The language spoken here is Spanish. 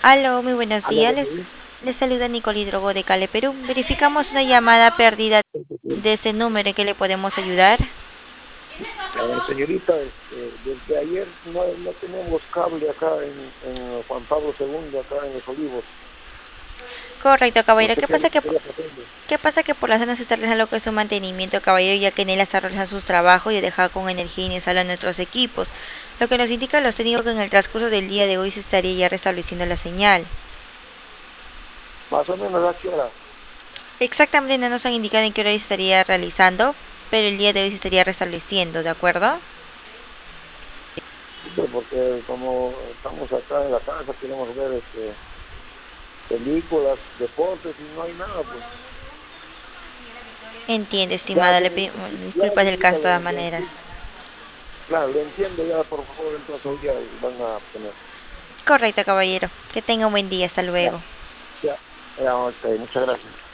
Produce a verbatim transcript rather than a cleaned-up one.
Aló, muy buenos Aló, días. buen Les, día. les saluda Nicole Hidrogo de Cale, Perú. Verificamos una llamada perdida de ese número en que le podemos ayudar. Eh, señorita, este, desde ayer no, no tenemos cable acá en, en Juan Pablo segundo, acá en Los Olivos. Correcto, No caballero. sé ¿Qué qué, pasa que, qué le pretende. qué pasa que por la zona se está realizando lo que es un mantenimiento, caballero, ya que en él está realizando sus trabajos y dejar con energía inicial a nuestros equipos? Lo que nos indica los técnicos que en el transcurso del día de hoy se estaría ya restableciendo la señal. Más o menos a qué hora. Exactamente no nos han indicado en qué hora se estaría realizando, pero el día de hoy se estaría restableciendo, ¿de acuerdo? Sí, pues, porque como estamos acá en la casa, queremos ver este, películas, deportes y no hay nada, pues. Entiende, Ya, estimada, le de- pedimos ya disculpas del caso de todas dígale, le maneras. entiendo. Claro, le entiendo ya, por favor, entonces hoy día van a tener. Correcto, caballero. Que tenga un buen día. Hasta Ya, luego. ya, ya, ok, muchas gracias.